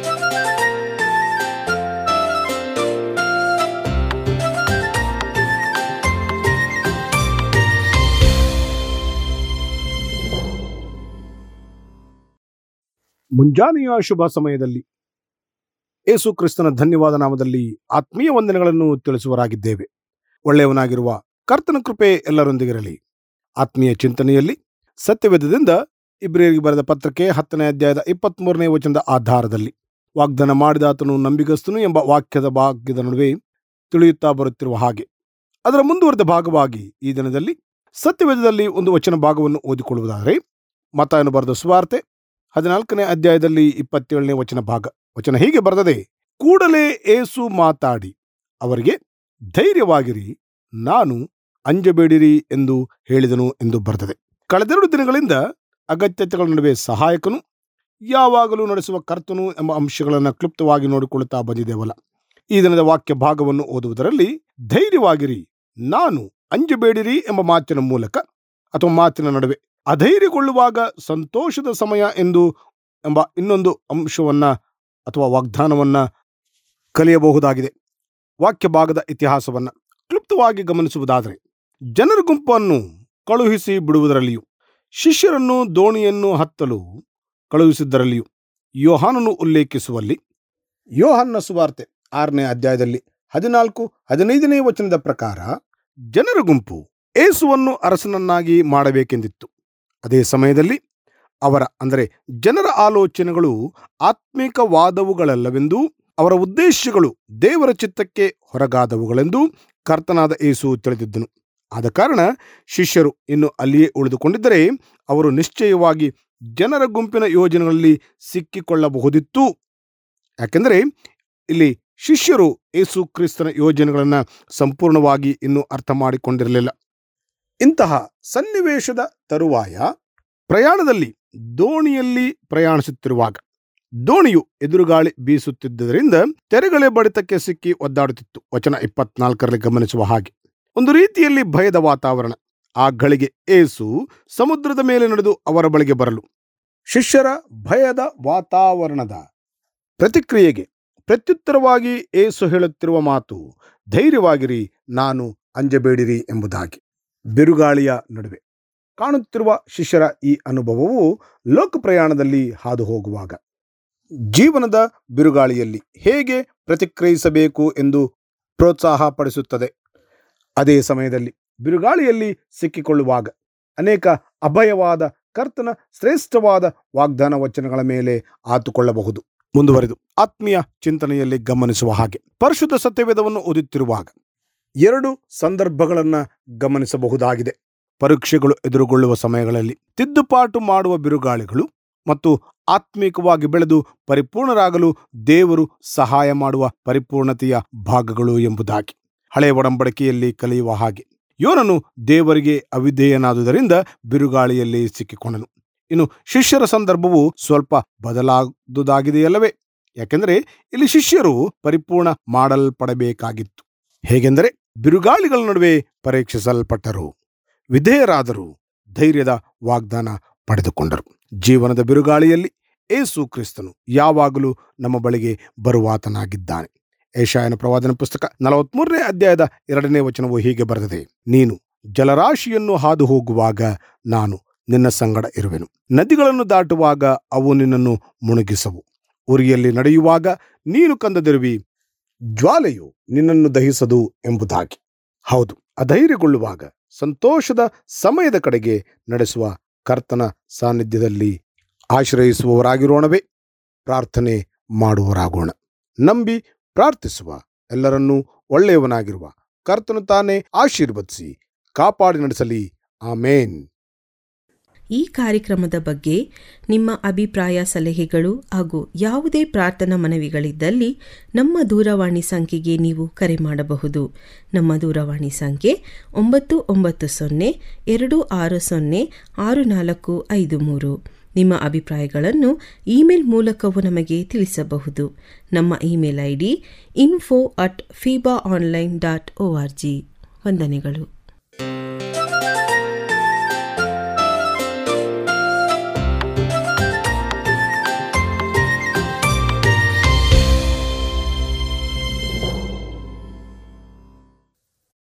ಮುಂಜಾನೆಯ ಶುಭ ಸಮಯದಲ್ಲಿ ಯೇಸು ಕ್ರಿಸ್ತನ ಧನ್ಯವಾದ ನಾಮದಲ್ಲಿ ಆತ್ಮೀಯ ವಂದನೆಗಳನ್ನು ತಿಳಿಸುವರಾಗಿದ್ದೇವೆ. ಒಳ್ಳೆಯವನಾಗಿರುವ ಕರ್ತನ ಕೃಪೆ ಎಲ್ಲರೊಂದಿಗಿರಲಿ. ಆತ್ಮೀಯ ಚಿಂತನೆಯಲ್ಲಿ ಸತ್ಯವೇದದಿಂದ ಇಬ್ರಿಯರಿಗೆ ಬರೆದ ಪತ್ರಕ್ಕೆ 10ನೇ ಅಧ್ಯಾಯದ 23ನೇ ವಚನದ ಆಧಾರದಲ್ಲಿ ವಾಗ್ದಾನ ಮಾಡಿದಾತನು ನಂಬಿಗಸ್ತನು ಎಂಬ ವಾಕ್ಯದ ಭಾಗ್ಯದ ನಡುವೆ ತಿಳಿಯುತ್ತಾ ಬರುತ್ತಿರುವ ಹಾಗೆ ಅದರ ಮುಂದುವರೆದ ಭಾಗವಾಗಿ ಈ ದಿನದಲ್ಲಿ ಸತ್ಯವೇದದಲ್ಲಿ ಒಂದು ವಚನ ಭಾಗವನ್ನು ಓದಿಕೊಳ್ಳುವುದಾದರೆ ಮತ್ತಾಯನು ಬರೆದ ಸುವಾರ್ತೆ 14ನೇ ಅಧ್ಯಾಯದಲ್ಲಿ 27ನೇ ವಚನ ಹೀಗೆ ಬರೆದದೆ. ಕೂಡಲೇ ಏಸು ಮಾತಾಡಿ ಅವರಿಗೆ, ಧೈರ್ಯವಾಗಿರಿ, ನಾನು ಅಂಜಬೇಡಿರಿ ಎಂದು ಹೇಳಿದನು ಎಂದು ಬರೆದದೆ. ಕಳೆದೆರಡು ದಿನಗಳಿಂದ ಅಗತ್ಯತೆಗಳ ನಡುವೆ ಸಹಾಯಕನು, ಯಾವಾಗಲೂ ನಡೆಸುವ ಕರ್ತನು ಎಂಬ ಅಂಶಗಳನ್ನು ಕ್ಲುಪ್ತವಾಗಿ ನೋಡಿಕೊಳ್ಳುತ್ತಾ ಬಂದಿದ್ದೇವಲ್ಲ. ಈ ದಿನದ ವಾಕ್ಯ ಭಾಗವನ್ನು ಓದುವುದರಲ್ಲಿ ಧೈರ್ಯವಾಗಿರಿ, ನಾನು ಅಂಜಬೇಡಿರಿ ಎಂಬ ಮಾತಿನ ಮೂಲಕ ಅಥವಾ ಮಾತಿನ ನಡುವೆ ಅಧೈರ್ಯಗೊಳ್ಳುವಾಗ ಸಂತೋಷದ ಸಮಯ ಎಂಬ ಇನ್ನೊಂದು ಅಂಶವನ್ನ ಅಥವಾ ವಾಗ್ದಾನವನ್ನ ಕಲಿಯಬಹುದಾಗಿದೆ. ವಾಕ್ಯ ಭಾಗದ ಇತಿಹಾಸವನ್ನ ಕ್ಲುಪ್ತವಾಗಿ ಗಮನಿಸುವುದಾದರೆ, ಜನರ ಗುಂಪನ್ನು ಕಳುಹಿಸಿ ಬಿಡುವುದರಲ್ಲಿಯೂ ಶಿಷ್ಯರನ್ನು ದೋಣಿಯನ್ನು ಹತ್ತಲು ಕಳುಹಿಸಿದ್ದರಲ್ಲಿಯೂ ಯೋಹಾನನು ಉಲ್ಲೇಖಿಸುವಲ್ಲಿ ಯೋಹಾನನ ಸುವಾರ್ತೆ 6ನೇ ಅಧ್ಯಾಯದಲ್ಲಿ 14-15ನೇ ವಚನದ ಪ್ರಕಾರ ಜನರ ಗುಂಪು ಏಸುವನ್ನು ಅರಸನನ್ನಾಗಿ ಮಾಡಬೇಕೆಂದಿತ್ತು. ಅದೇ ಸಮಯದಲ್ಲಿ ಜನರ ಆಲೋಚನೆಗಳು ಆತ್ಮಿಕವಾದವುಗಳಲ್ಲವೆಂದೂ ಅವರ ಉದ್ದೇಶಗಳು ದೇವರ ಚಿತ್ತಕ್ಕೆ ಹೊರಗಾದವುಗಳೆಂದೂ ಕರ್ತನಾದ ಏಸು ತಿಳಿದಿದ್ದನು. ಆದ ಕಾರಣ ಶಿಷ್ಯರು ಇನ್ನು ಅಲ್ಲಿಯೇ ಉಳಿದುಕೊಂಡಿದ್ದರೆ ಅವರು ನಿಶ್ಚಯವಾಗಿ ಜನರ ಗುಂಪಿನ ಯೋಜನೆಗಳಲ್ಲಿ ಸಿಕ್ಕಿಕೊಳ್ಳಬಹುದಿತ್ತು. ಯಾಕೆಂದರೆ ಇಲ್ಲಿ ಶಿಷ್ಯರು ಏಸು ಕ್ರಿಸ್ತನ ಯೋಜನೆಗಳನ್ನು ಸಂಪೂರ್ಣವಾಗಿ ಇನ್ನೂ ಅರ್ಥ ಮಾಡಿಕೊಂಡಿರಲಿಲ್ಲ. ಇಂತಹ ಸನ್ನಿವೇಶದ ತರುವಾಯ ಪ್ರಯಾಣದಲ್ಲಿ ದೋಣಿಯಲ್ಲಿ ಪ್ರಯಾಣಿಸುತ್ತಿರುವಾಗ ದೋಣಿಯು ಎದುರುಗಾಳಿ ಬೀಸುತ್ತಿದ್ದರಿಂದ ತೆರೆಗಳೆ ಬಡಿತಕ್ಕೆ ಸಿಕ್ಕಿ ಒದ್ದಾಡುತ್ತಿತ್ತು. ವಚನ 24ರಲ್ಲಿ ಗಮನಿಸುವ ಹಾಗೆ ಒಂದು ರೀತಿಯಲ್ಲಿ ಭಯದ ವಾತಾವರಣ. ಆ ಗಳಿಗೆ ಏಸು ಸಮುದ್ರದ ಮೇಲೆ ನಡೆದು ಅವರ ಬಳಿಗೆ ಬರಲು ಶಿಷ್ಯರ ಭಯದ ವಾತಾವರಣದ ಪ್ರತಿಕ್ರಿಯೆಗೆ ಪ್ರತ್ಯುತ್ತರವಾಗಿ ಏಸು ಹೇಳುತ್ತಿರುವ ಮಾತು, ಧೈರ್ಯವಾಗಿರಿ, ನಾನು ಅಂಜಬೇಡಿರಿ ಎಂಬುದಾಗಿ. ಬಿರುಗಾಳಿಯ ನಡುವೆ ಕಾಣುತ್ತಿರುವ ಶಿಷ್ಯರ ಈ ಅನುಭವವು ಲೋಕ ಪ್ರಯಾಣದಲ್ಲಿ ಹಾದು ಹೋಗುವಾಗ ಜೀವನದ ಬಿರುಗಾಳಿಯಲ್ಲಿ ಹೇಗೆ ಪ್ರತಿಕ್ರಿಯಿಸಬೇಕು ಎಂದು ಪ್ರೋತ್ಸಾಹ ಪಡಿಸುತ್ತದೆ. ಅದೇ ಸಮಯದಲ್ಲಿ ಬಿರುಗಾಳಿಯಲ್ಲಿ ಸಿಕ್ಕಿಕೊಳ್ಳುವಾಗ ಅನೇಕ ಅಭಯವಾದ ಕರ್ತನ ಶ್ರೇಷ್ಠವಾದ ವಾಗ್ದಾನ ವಚನಗಳ ಮೇಲೆ ಆತುಕೊಳ್ಳಬಹುದು. ಮುಂದುವರೆದು ಆತ್ಮೀಯ ಚಿಂತನೆಯಲ್ಲಿ ಗಮನಿಸುವ ಹಾಗೆ ಪರಿಶುದ್ಧ ಸತ್ಯವೇದವನ್ನು ಓದುತ್ತಿರುವಾಗ 2 ಸಂದರ್ಭಗಳನ್ನು ಗಮನಿಸಬಹುದಾಗಿದೆ. ಪರೀಕ್ಷೆಗಳು ಎದುರುಗೊಳ್ಳುವ ಸಮಯಗಳಲ್ಲಿ ತಿದ್ದುಪಾಟು ಮಾಡುವ ಬಿರುಗಾಳಿಗಳು ಮತ್ತು ಆತ್ಮಿಕವಾಗಿ ಬೆಳೆದು ಪರಿಪೂರ್ಣರಾಗಲು ದೇವರು ಸಹಾಯ ಮಾಡುವ ಪರಿಪೂರ್ಣತೆಯ ಭಾಗಗಳು ಎಂಬುದಾಗಿ ಹಳೆಯ ಒಡಂಬಡಿಕೆಯಲ್ಲಿ ಕಲಿಯುವ ಹಾಗೆ ಯೋನನು ದೇವರಿಗೆ ಅವಿಧೇಯನಾದುದರಿಂದ ಬಿರುಗಾಳಿಯಲ್ಲಿ ಸಿಕ್ಕಿಕೊಂಡನು. ಇನ್ನು ಶಿಷ್ಯರ ಸಂದರ್ಭವು ಸ್ವಲ್ಪ ಬದಲಾದುದಾಗಿದೆಯಲ್ಲವೇ? ಯಾಕೆಂದರೆ ಇಲ್ಲಿ ಶಿಷ್ಯರು ಪರಿಪೂರ್ಣ ಮಾಡಲ್ಪಡಬೇಕಾಗಿತ್ತು. ಹೇಗೆಂದರೆ ಬಿರುಗಾಳಿಗಳ ನಡುವೆ ಪರೀಕ್ಷಿಸಲ್ಪಟ್ಟರು, ವಿಧೇಯರಾದರು, ಧೈರ್ಯದ ವಾಗ್ದಾನ ಪಡೆದುಕೊಂಡರು. ಜೀವನದ ಬಿರುಗಾಳಿಯಲ್ಲಿ ಏಸು ಕ್ರಿಸ್ತನು ಯಾವಾಗಲೂ ನಮ್ಮ ಬಳಿಗೆ ಬರುವಾತನಾಗಿದ್ದಾನೆ. ಯೆಶಾಯನ ಪ್ರವಾದನ ಪುಸ್ತಕ 43ನೇ ಅಧ್ಯಾಯದ 2ನೇ ವಚನವು ಹೀಗೆ ಬರೆದಿದೆ, ನೀನು ಜಲರಾಶಿಯನ್ನು ಹಾದು ಹೋಗುವಾಗ ನಾನು ನಿನ್ನ ಸಂಗಡ ಇರುವೆನು, ನದಿಗಳನ್ನು ದಾಟುವಾಗ ಅವು ನಿನ್ನನ್ನು ಮುಳುಗಿಸವು, ಉರಿಯಲ್ಲಿ ನಡೆಯುವಾಗ ನೀನು ಕಂದದಿರುವಿ, ಜ್ವಾಲೆಯು ನಿನ್ನನ್ನು ದಹಿಸದು ಎಂಬುದಾಗಿ. ಹೌದು, ಅಧೈರ್ಯಗೊಳ್ಳುವಾಗ ಸಂತೋಷದ ಸಮಯದ ಕಡೆಗೆ ನಡೆಸುವ ಕರ್ತನ ಸಾನ್ನಿಧ್ಯದಲ್ಲಿ ಆಶ್ರಯಿಸುವವರಾಗಿರೋಣವೇ? ಪ್ರಾರ್ಥನೆ ಮಾಡುವವರಾಗೋಣ. ನಂಬಿ ಪ್ರಾರ್ಥಿಸುವ ಎಲ್ಲರನ್ನೂ ಒಳ್ಳೆಯವನಾಗಿರುವ ಕರ್ತನು ತಾನೇ ಆಶೀರ್ವದಿಸಿ ಕಾಪಾಡಿ ನಡೆಸಲಿ. ಆಮೇನ್. ಈ ಕಾರ್ಯಕ್ರಮದ ಬಗ್ಗೆ ನಿಮ್ಮ ಅಭಿಪ್ರಾಯ, ಸಲಹೆಗಳು ಹಾಗೂ ಯಾವುದೇ ಪ್ರಾರ್ಥನಾ ಮನವಿಗಳಿದ್ದಲ್ಲಿ ನಮ್ಮ ದೂರವಾಣಿ ಸಂಖ್ಯೆಗೆ ನೀವು ಕರೆ ಮಾಡಬಹುದು. ನಮ್ಮ ದೂರವಾಣಿ ಸಂಖ್ಯೆ 9920-260-6453. ನಿಮ್ಮ ಅಭಿಪ್ರಾಯಗಳನ್ನು ಇಮೇಲ್ ಮೂಲಕವೂ ನಮಗೆ ತಿಳಿಸಬಹುದು. ನಮ್ಮ ಇಮೇಲ್ ID info@fibaonline.org. ವಂದನೆಗಳು.